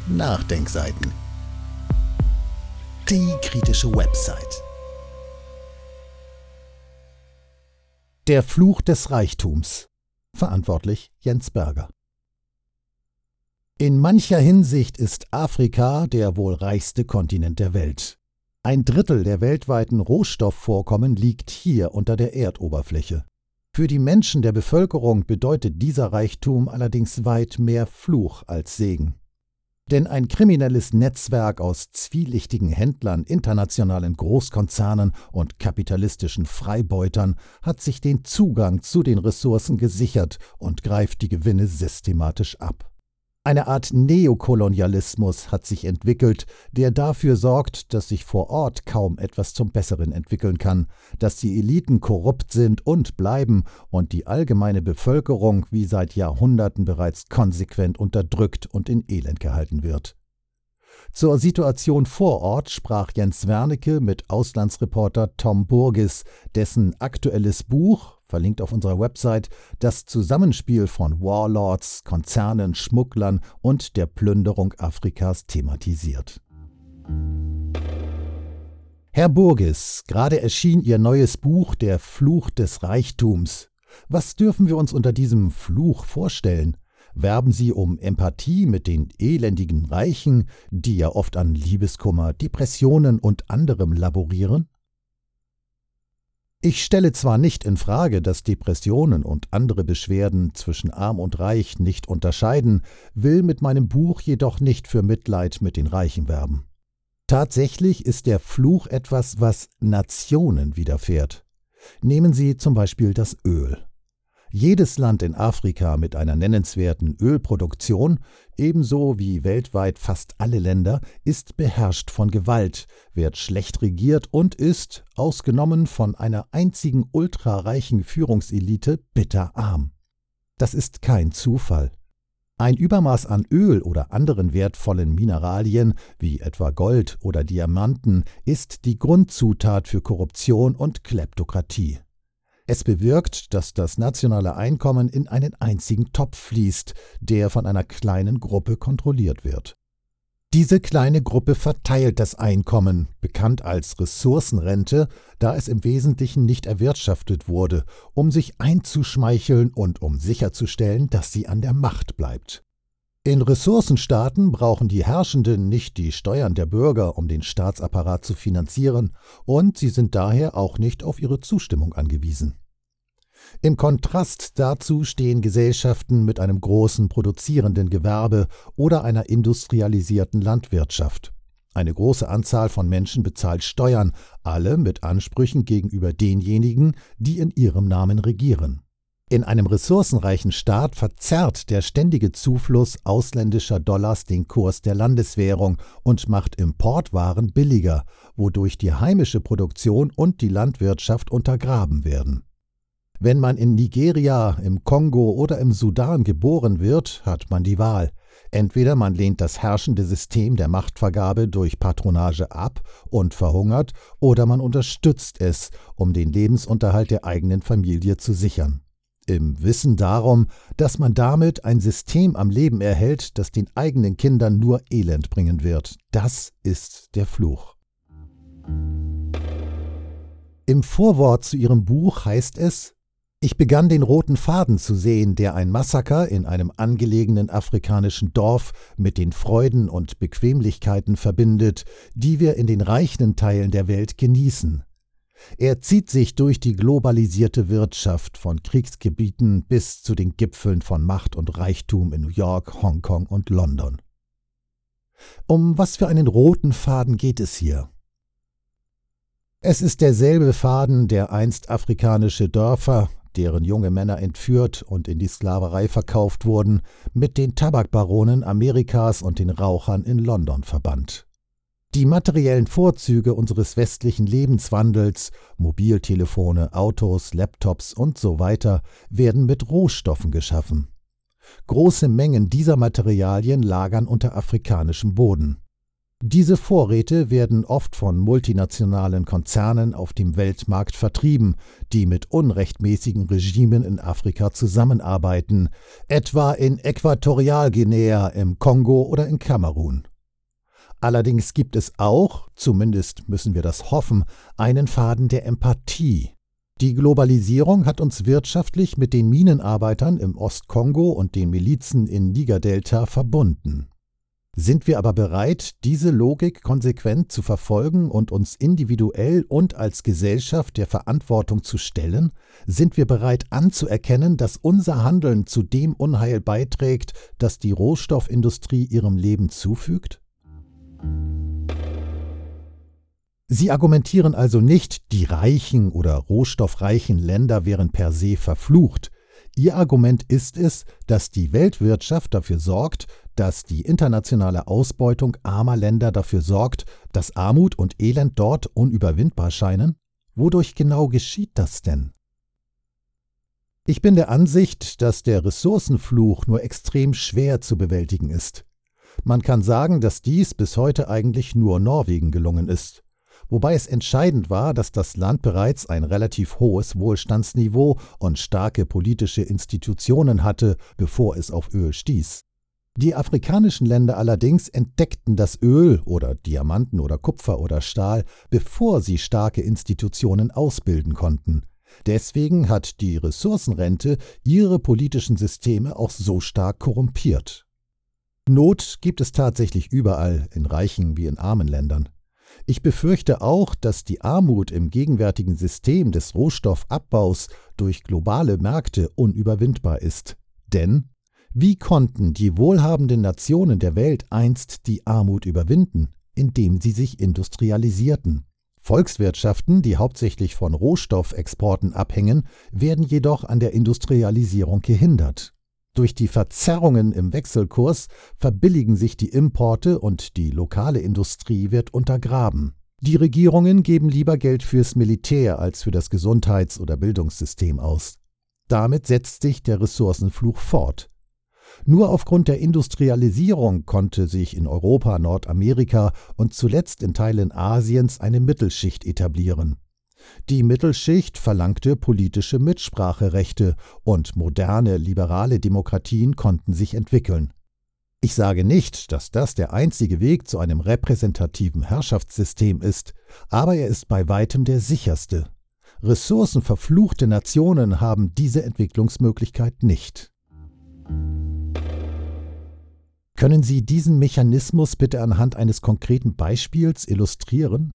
Nachdenkseiten. Die kritische Website. Der Fluch des Reichtums. Verantwortlich Jens Berger. In mancher Hinsicht ist Afrika der wohl reichste Kontinent der Welt. 1/3 der weltweiten Rohstoffvorkommen liegt hier unter der Erdoberfläche. Für die Menschen der Bevölkerung bedeutet dieser Reichtum allerdings weit mehr Fluch als Segen. Denn ein kriminelles Netzwerk aus zwielichtigen Händlern, internationalen Großkonzernen und kapitalistischen Freibeutern hat sich den Zugang zu den Ressourcen gesichert und greift die Gewinne systematisch ab. Eine Art Neokolonialismus hat sich entwickelt, der dafür sorgt, dass sich vor Ort kaum etwas zum Besseren entwickeln kann, dass die Eliten korrupt sind und bleiben und die allgemeine Bevölkerung wie seit Jahrhunderten bereits konsequent unterdrückt und in Elend gehalten wird. Zur Situation vor Ort sprach Jens Wernicke mit Auslandsreporter Tom Burgis, dessen aktuelles Buch, verlinkt auf unserer Website, das Zusammenspiel von Warlords, Konzernen, Schmugglern und der Plünderung Afrikas thematisiert. Herr Burgis, gerade erschien Ihr neues Buch Der Fluch des Reichtums. Was dürfen wir uns unter diesem Fluch vorstellen? Werben Sie um Empathie mit den elendigen Reichen, die ja oft an Liebeskummer, Depressionen und anderem laborieren? Ich stelle zwar nicht in Frage, dass Depressionen und andere Beschwerden zwischen Arm und Reich nicht unterscheiden, will mit meinem Buch jedoch nicht für Mitleid mit den Reichen werben. Tatsächlich ist der Fluch etwas, was Nationen widerfährt. Nehmen Sie zum Beispiel das Öl. Jedes Land in Afrika mit einer nennenswerten Ölproduktion, ebenso wie weltweit fast alle Länder, ist beherrscht von Gewalt, wird schlecht regiert und ist, ausgenommen von einer einzigen ultrareichen Führungselite, bitterarm. Das ist kein Zufall. Ein Übermaß an Öl oder anderen wertvollen Mineralien, wie etwa Gold oder Diamanten, ist die Grundzutat für Korruption und Kleptokratie. Es bewirkt, dass das nationale Einkommen in einen einzigen Topf fließt, der von einer kleinen Gruppe kontrolliert wird. Diese kleine Gruppe verteilt das Einkommen, bekannt als Ressourcenrente, da es im Wesentlichen nicht erwirtschaftet wurde, um sich einzuschmeicheln und um sicherzustellen, dass sie an der Macht bleibt. In Ressourcenstaaten brauchen die Herrschenden nicht die Steuern der Bürger, um den Staatsapparat zu finanzieren, und sie sind daher auch nicht auf ihre Zustimmung angewiesen. Im Kontrast dazu stehen Gesellschaften mit einem großen produzierenden Gewerbe oder einer industrialisierten Landwirtschaft. Eine große Anzahl von Menschen bezahlt Steuern, alle mit Ansprüchen gegenüber denjenigen, die in ihrem Namen regieren. In einem ressourcenreichen Staat verzerrt der ständige Zufluss ausländischer Dollars den Kurs der Landeswährung und macht Importwaren billiger, wodurch die heimische Produktion und die Landwirtschaft untergraben werden. Wenn man in Nigeria, im Kongo oder im Sudan geboren wird, hat man die Wahl. Entweder man lehnt das herrschende System der Machtvergabe durch Patronage ab und verhungert, oder man unterstützt es, um den Lebensunterhalt der eigenen Familie zu sichern. Im Wissen darum, dass man damit ein System am Leben erhält, das den eigenen Kindern nur Elend bringen wird. Das ist der Fluch. Im Vorwort zu ihrem Buch heißt es: Ich begann den roten Faden zu sehen, der ein Massaker in einem angelegenen afrikanischen Dorf mit den Freuden und Bequemlichkeiten verbindet, die wir in den reichen Teilen der Welt genießen. Er zieht sich durch die globalisierte Wirtschaft von Kriegsgebieten bis zu den Gipfeln von Macht und Reichtum in New York, Hongkong und London. Um was für einen roten Faden geht es hier? Es ist derselbe Faden, der einst afrikanische Dörfer, deren junge Männer entführt und in die Sklaverei verkauft wurden, mit den Tabakbaronen Amerikas und den Rauchern in London verband. Die materiellen Vorzüge unseres westlichen Lebenswandels, Mobiltelefone, Autos, Laptops und so weiter, werden mit Rohstoffen geschaffen. Große Mengen dieser Materialien lagern unter afrikanischem Boden. Diese Vorräte werden oft von multinationalen Konzernen auf dem Weltmarkt vertrieben, die mit unrechtmäßigen Regimen in Afrika zusammenarbeiten, etwa in Äquatorialguinea, im Kongo oder in Kamerun. Allerdings gibt es auch, zumindest müssen wir das hoffen, einen Faden der Empathie. Die Globalisierung hat uns wirtschaftlich mit den Minenarbeitern im Ostkongo und den Milizen in Nigerdelta verbunden. Sind wir aber bereit, diese Logik konsequent zu verfolgen und uns individuell und als Gesellschaft der Verantwortung zu stellen? Sind wir bereit anzuerkennen, dass unser Handeln zu dem Unheil beiträgt, das die Rohstoffindustrie ihrem Leben zufügt? Sie argumentieren also nicht, die reichen oder rohstoffreichen Länder wären per se verflucht. Ihr Argument ist es, dass die Weltwirtschaft dafür sorgt, dass die internationale Ausbeutung armer Länder dafür sorgt, dass Armut und Elend dort unüberwindbar scheinen? Wodurch genau geschieht das denn? Ich bin der Ansicht, dass der Ressourcenfluch nur extrem schwer zu bewältigen ist. Man kann sagen, dass dies bis heute eigentlich nur Norwegen gelungen ist. Wobei es entscheidend war, dass das Land bereits ein relativ hohes Wohlstandsniveau und starke politische Institutionen hatte, bevor es auf Öl stieß. Die afrikanischen Länder allerdings entdeckten das Öl oder Diamanten oder Kupfer oder Stahl, bevor sie starke Institutionen ausbilden konnten. Deswegen hat die Ressourcenrente ihre politischen Systeme auch so stark korrumpiert. Not gibt es tatsächlich überall, in reichen wie in armen Ländern. Ich befürchte auch, dass die Armut im gegenwärtigen System des Rohstoffabbaus durch globale Märkte unüberwindbar ist. Denn wie konnten die wohlhabenden Nationen der Welt einst die Armut überwinden? Indem sie sich industrialisierten. Volkswirtschaften, die hauptsächlich von Rohstoffexporten abhängen, werden jedoch an der Industrialisierung gehindert. Durch die Verzerrungen im Wechselkurs verbilligen sich die Importe und die lokale Industrie wird untergraben. Die Regierungen geben lieber Geld fürs Militär als für das Gesundheits- oder Bildungssystem aus. Damit setzt sich der Ressourcenfluch fort. Nur aufgrund der Industrialisierung konnte sich in Europa, Nordamerika und zuletzt in Teilen Asiens eine Mittelschicht etablieren. Die Mittelschicht verlangte politische Mitspracherechte und moderne, liberale Demokratien konnten sich entwickeln. Ich sage nicht, dass das der einzige Weg zu einem repräsentativen Herrschaftssystem ist, aber er ist bei weitem der sicherste. Ressourcenverfluchte Nationen haben diese Entwicklungsmöglichkeit nicht. Können Sie diesen Mechanismus bitte anhand eines konkreten Beispiels illustrieren?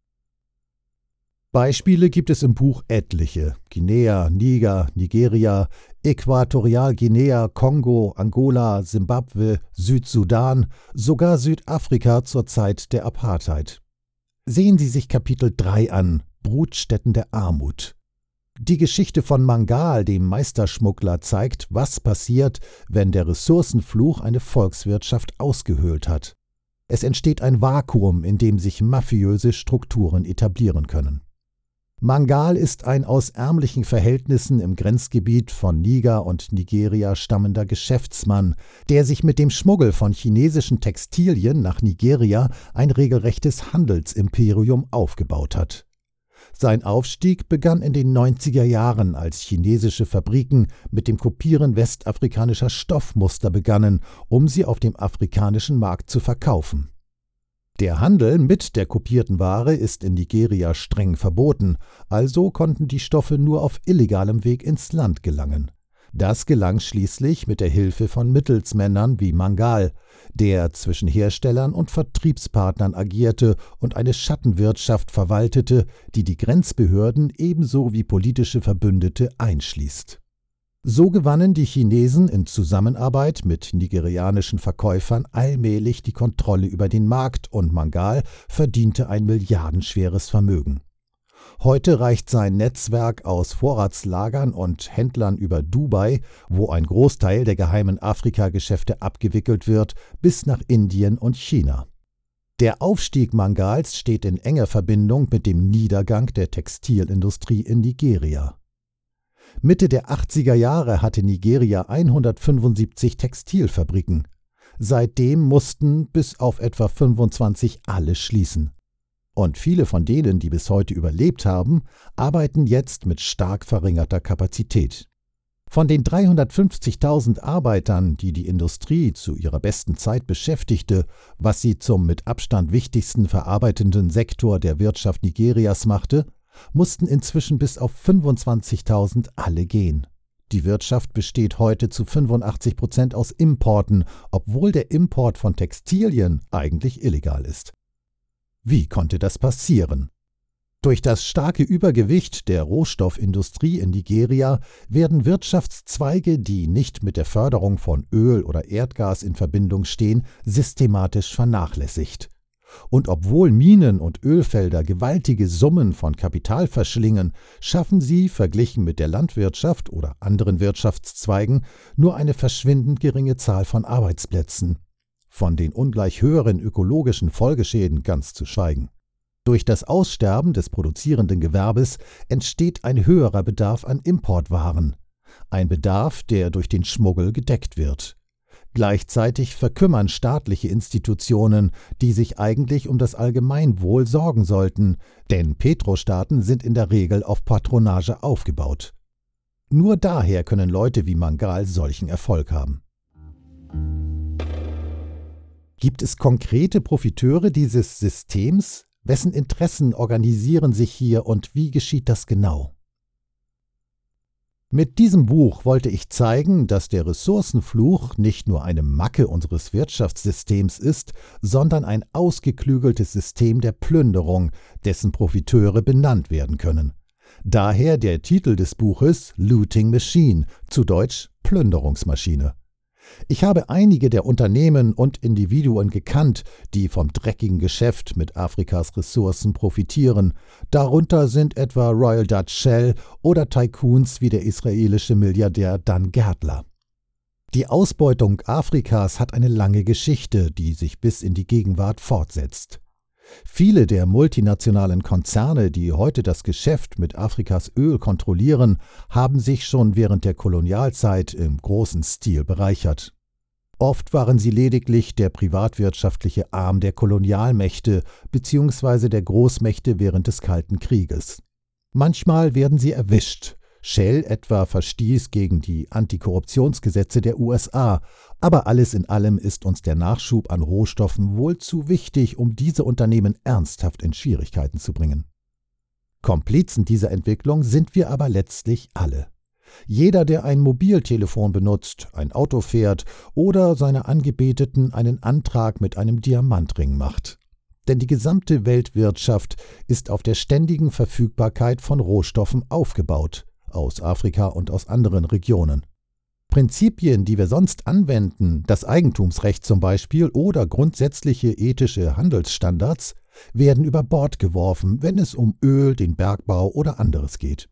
Beispiele gibt es im Buch etliche: Guinea, Niger, Nigeria, Äquatorialguinea, Kongo, Angola, Simbabwe, Südsudan, sogar Südafrika zur Zeit der Apartheid. Sehen Sie sich Kapitel 3 an: Brutstätten der Armut. Die Geschichte von Mangal, dem Meisterschmuggler, zeigt, was passiert, wenn der Ressourcenfluch eine Volkswirtschaft ausgehöhlt hat. Es entsteht ein Vakuum, in dem sich mafiöse Strukturen etablieren können. Mangal ist ein aus ärmlichen Verhältnissen im Grenzgebiet von Niger und Nigeria stammender Geschäftsmann, der sich mit dem Schmuggel von chinesischen Textilien nach Nigeria ein regelrechtes Handelsimperium aufgebaut hat. Sein Aufstieg begann in den 90er Jahren, als chinesische Fabriken mit dem Kopieren westafrikanischer Stoffmuster begannen, um sie auf dem afrikanischen Markt zu verkaufen. Der Handel mit der kopierten Ware ist in Nigeria streng verboten, also konnten die Stoffe nur auf illegalem Weg ins Land gelangen. Das gelang schließlich mit der Hilfe von Mittelsmännern wie Mangal, der zwischen Herstellern und Vertriebspartnern agierte und eine Schattenwirtschaft verwaltete, die die Grenzbehörden ebenso wie politische Verbündete einschließt. So gewannen die Chinesen in Zusammenarbeit mit nigerianischen Verkäufern allmählich die Kontrolle über den Markt und Mangal verdiente ein milliardenschweres Vermögen. Heute reicht sein Netzwerk aus Vorratslagern und Händlern über Dubai, wo ein Großteil der geheimen Afrika-Geschäfte abgewickelt wird, bis nach Indien und China. Der Aufstieg Mangals steht in enger Verbindung mit dem Niedergang der Textilindustrie in Nigeria. Mitte der 80er Jahre hatte Nigeria 175 Textilfabriken. Seitdem mussten bis auf etwa 25 alle schließen. Und viele von denen, die bis heute überlebt haben, arbeiten jetzt mit stark verringerter Kapazität. Von den 350.000 Arbeitern, die die Industrie zu ihrer besten Zeit beschäftigte, was sie zum mit Abstand wichtigsten verarbeitenden Sektor der Wirtschaft Nigerias machte, mussten inzwischen bis auf 25.000 alle gehen. Die Wirtschaft besteht heute zu 85% aus Importen, obwohl der Import von Textilien eigentlich illegal ist. Wie konnte das passieren? Durch das starke Übergewicht der Rohstoffindustrie in Nigeria werden Wirtschaftszweige, die nicht mit der Förderung von Öl oder Erdgas in Verbindung stehen, systematisch vernachlässigt. Und obwohl Minen und Ölfelder gewaltige Summen von Kapital verschlingen, schaffen sie, verglichen mit der Landwirtschaft oder anderen Wirtschaftszweigen, nur eine verschwindend geringe Zahl von Arbeitsplätzen. Von den ungleich höheren ökologischen Folgeschäden ganz zu schweigen. Durch das Aussterben des produzierenden Gewerbes entsteht ein höherer Bedarf an Importwaren. Ein Bedarf, der durch den Schmuggel gedeckt wird. Gleichzeitig verkümmern staatliche Institutionen, die sich eigentlich um das Allgemeinwohl sorgen sollten, denn Petrostaaten sind in der Regel auf Patronage aufgebaut. Nur daher können Leute wie Mangal solchen Erfolg haben. Gibt es konkrete Profiteure dieses Systems? Wessen Interessen organisieren sich hier und wie geschieht das genau? Mit diesem Buch wollte ich zeigen, dass der Ressourcenfluch nicht nur eine Macke unseres Wirtschaftssystems ist, sondern ein ausgeklügeltes System der Plünderung, dessen Profiteure benannt werden können. Daher der Titel des Buches Looting Machine, zu Deutsch Plünderungsmaschine. Ich habe einige der Unternehmen und Individuen gekannt, die vom dreckigen Geschäft mit Afrikas Ressourcen profitieren. Darunter sind etwa Royal Dutch Shell oder Tycoons wie der israelische Milliardär Dan Gertler. Die Ausbeutung Afrikas hat eine lange Geschichte, die sich bis in die Gegenwart fortsetzt. Viele der multinationalen Konzerne, die heute das Geschäft mit Afrikas Öl kontrollieren, haben sich schon während der Kolonialzeit im großen Stil bereichert. Oft waren sie lediglich der privatwirtschaftliche Arm der Kolonialmächte bzw. der Großmächte während des Kalten Krieges. Manchmal werden sie erwischt. Shell etwa verstieß gegen die Antikorruptionsgesetze der USA, aber alles in allem ist uns der Nachschub an Rohstoffen wohl zu wichtig, um diese Unternehmen ernsthaft in Schwierigkeiten zu bringen. Komplizen dieser Entwicklung sind wir aber letztlich alle. Jeder, der ein Mobiltelefon benutzt, ein Auto fährt oder seiner Angebeteten einen Antrag mit einem Diamantring macht. Denn die gesamte Weltwirtschaft ist auf der ständigen Verfügbarkeit von Rohstoffen aufgebaut. Aus Afrika und aus anderen Regionen. Prinzipien, die wir sonst anwenden, das Eigentumsrecht zum Beispiel oder grundsätzliche ethische Handelsstandards, werden über Bord geworfen, wenn es um Öl, den Bergbau oder anderes geht.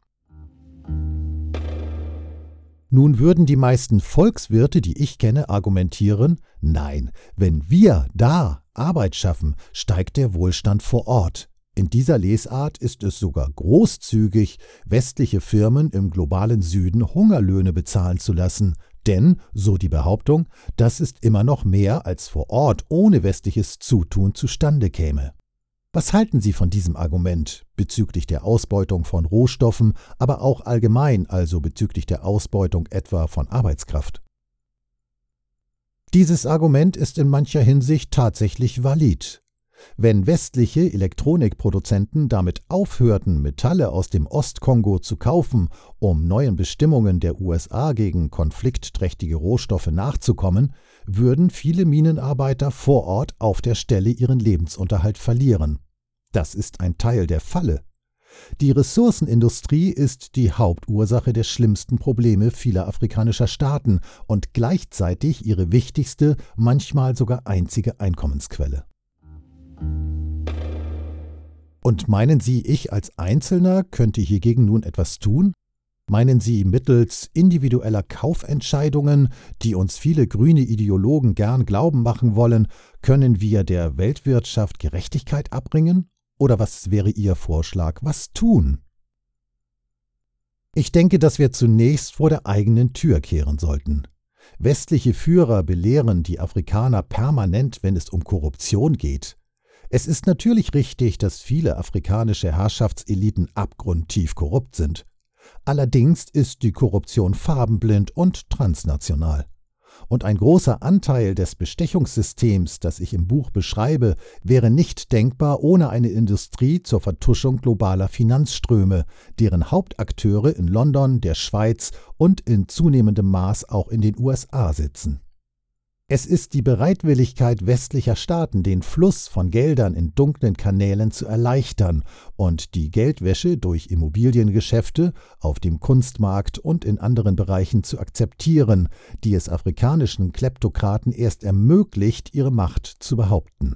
Nun würden die meisten Volkswirte, die ich kenne, argumentieren, nein, wenn wir da Arbeit schaffen, steigt der Wohlstand vor Ort. In dieser Lesart ist es sogar großzügig, westliche Firmen im globalen Süden Hungerlöhne bezahlen zu lassen, denn, so die Behauptung, das ist immer noch mehr, als vor Ort ohne westliches Zutun zustande käme. Was halten Sie von diesem Argument bezüglich der Ausbeutung von Rohstoffen, aber auch allgemein, also bezüglich der Ausbeutung etwa von Arbeitskraft? Dieses Argument ist in mancher Hinsicht tatsächlich valid. Wenn westliche Elektronikproduzenten damit aufhörten, Metalle aus dem Ostkongo zu kaufen, um neuen Bestimmungen der USA gegen konfliktträchtige Rohstoffe nachzukommen, würden viele Minenarbeiter vor Ort auf der Stelle ihren Lebensunterhalt verlieren. Das ist ein Teil der Falle. Die Ressourcenindustrie ist die Hauptursache der schlimmsten Probleme vieler afrikanischer Staaten und gleichzeitig ihre wichtigste, manchmal sogar einzige Einkommensquelle. Und meinen Sie, ich als Einzelner könnte hiergegen nun etwas tun? Meinen Sie, mittels individueller Kaufentscheidungen, die uns viele grüne Ideologen gern glauben machen wollen, können wir der Weltwirtschaft Gerechtigkeit abbringen? Oder was wäre Ihr Vorschlag? Was tun? Ich denke, dass wir zunächst vor der eigenen Tür kehren sollten. Westliche Führer belehren die Afrikaner permanent, wenn es um Korruption geht. Es ist natürlich richtig, dass viele afrikanische Herrschaftseliten abgrundtief korrupt sind. Allerdings ist die Korruption farbenblind und transnational. Und ein großer Anteil des Bestechungssystems, das ich im Buch beschreibe, wäre nicht denkbar ohne eine Industrie zur Vertuschung globaler Finanzströme, deren Hauptakteure in London, der Schweiz und in zunehmendem Maß auch in den USA sitzen. Es ist die Bereitwilligkeit westlicher Staaten, den Fluss von Geldern in dunklen Kanälen zu erleichtern und die Geldwäsche durch Immobiliengeschäfte auf dem Kunstmarkt und in anderen Bereichen zu akzeptieren, die es afrikanischen Kleptokraten erst ermöglicht, ihre Macht zu behaupten.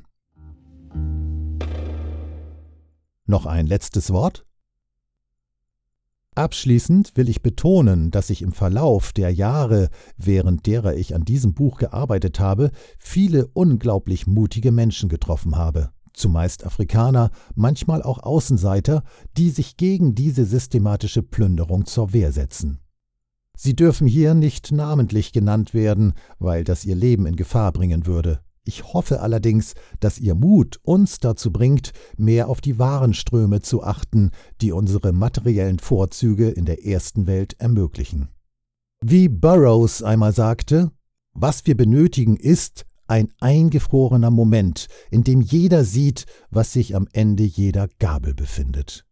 Noch ein letztes Wort? Abschließend will ich betonen, dass ich im Verlauf der Jahre, während derer ich an diesem Buch gearbeitet habe, viele unglaublich mutige Menschen getroffen habe, zumeist Afrikaner, manchmal auch Außenseiter, die sich gegen diese systematische Plünderung zur Wehr setzen. Sie dürfen hier nicht namentlich genannt werden, weil das ihr Leben in Gefahr bringen würde. Ich hoffe allerdings, dass Ihr Mut uns dazu bringt, mehr auf die Warenströme zu achten, die unsere materiellen Vorzüge in der ersten Welt ermöglichen. Wie Burroughs einmal sagte, was wir benötigen ist ein eingefrorener Moment, in dem jeder sieht, was sich am Ende jeder Gabel befindet.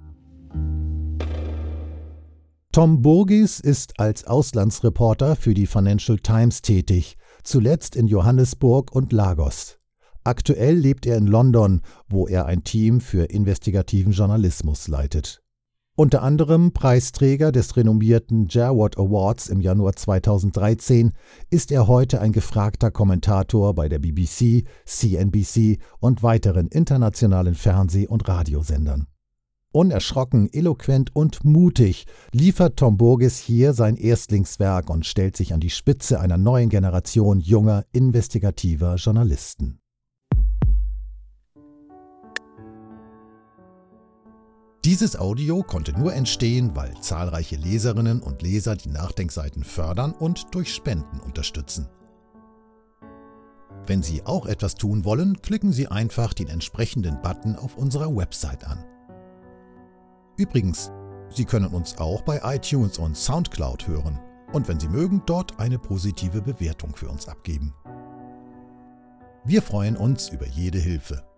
Tom Burgis ist als Auslandsreporter für die Financial Times tätig, zuletzt in Johannesburg und Lagos. Aktuell lebt er in London, wo er ein Team für investigativen Journalismus leitet. Unter anderem Preisträger des renommierten Jawad Awards im Januar 2013 ist er heute ein gefragter Kommentator bei der BBC, CNBC und weiteren internationalen Fernseh- und Radiosendern. Unerschrocken, eloquent und mutig liefert Tom Burgis hier sein Erstlingswerk und stellt sich an die Spitze einer neuen Generation junger, investigativer Journalisten. Dieses Audio konnte nur entstehen, weil zahlreiche Leserinnen und Leser die Nachdenkseiten fördern und durch Spenden unterstützen. Wenn Sie auch etwas tun wollen, klicken Sie einfach den entsprechenden Button auf unserer Website an. Übrigens, Sie können uns auch bei iTunes und SoundCloud hören und wenn Sie mögen, dort eine positive Bewertung für uns abgeben. Wir freuen uns über jede Hilfe.